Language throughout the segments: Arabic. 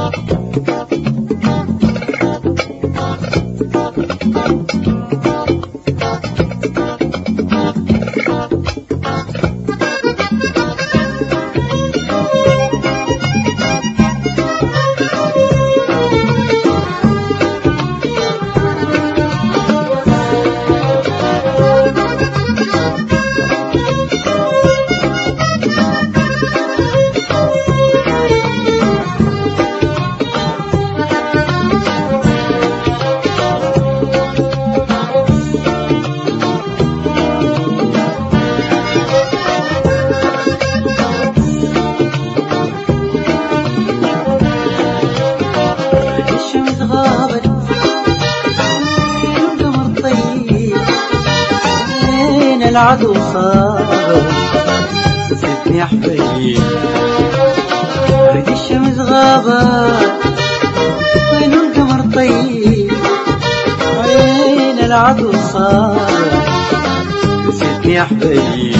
العدو صار سيبني يا حبيبي، ريد الشمس غابت وين القمر طيب، وين العدو صار سيبني يا حبيبي.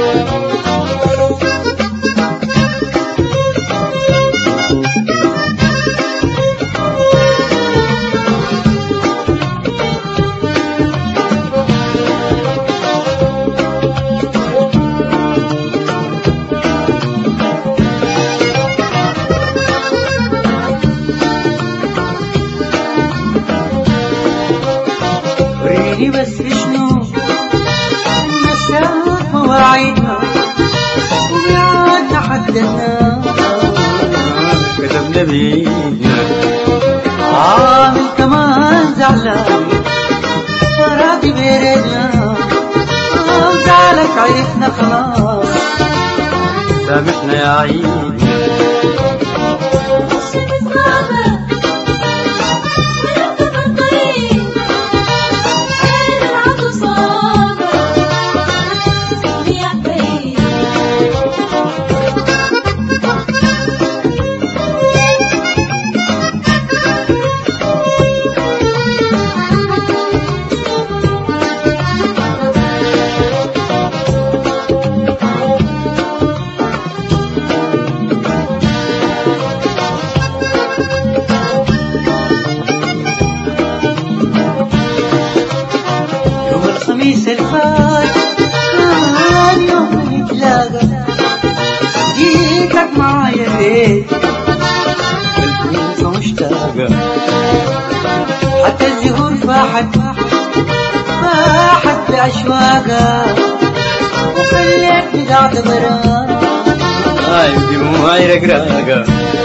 بس شنو نسيت مواعيدنا وبعدنا حددنا كتبنا بيدنا، عامل كمان زعلان راضي بيردنا، زعلك عرفنا خلاص سامحنا يا عيدنا. الخميس الفات كان يوم نتلاقى، جيتك معايا البيت الكنيسة مشتاقة، حتى الزهور فاحت بأشواقها، وخليتني قاعدة برا دموعي رقراقة.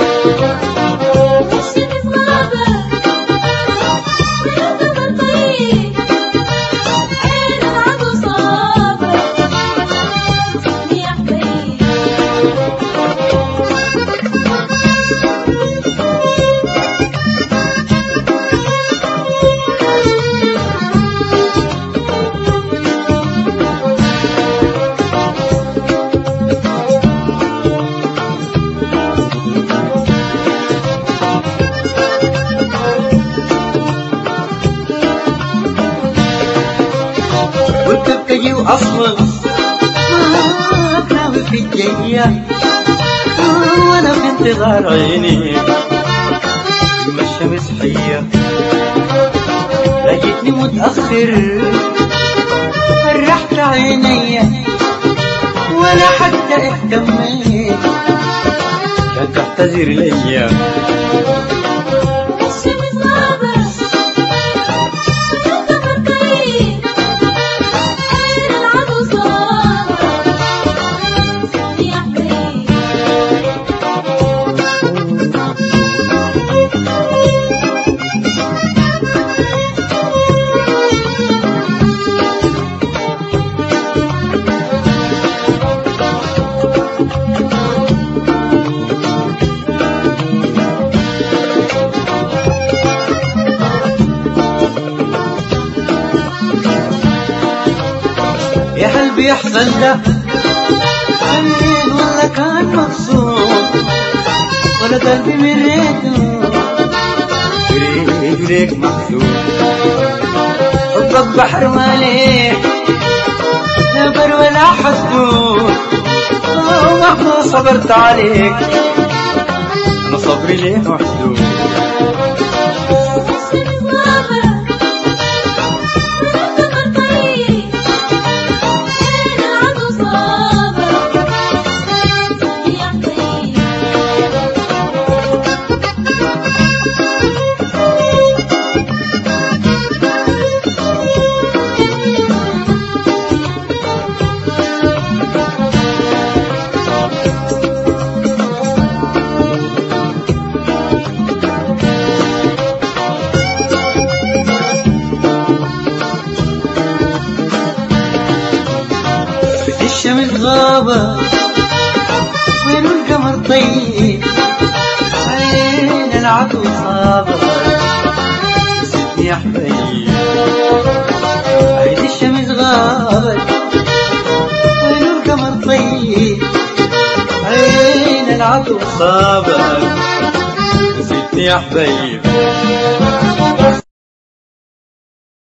وتبتجي وأصلا ما ناوي في الجاية، وأنا في انتظار عيني لما الشمس حية، لقيتني متأخر فرحت عيني ولا حتى اهتميت كان تعتذر ليا. يا قلبي يحزن ده حنين ولا كان مقصود، ولا قلبي مريته يريد ليك محسود، حبك بحر ماليه لا بر ولا حدود، ومهما صبرت عليك أنا صبري ليه محدود. الشمس غابة وين القمر طيب، عين العدو صابة نسيتني يا حبيب. عيد الشمس غابة وين القمر طيب، عين العدو صابة نسيتني يا حبيب.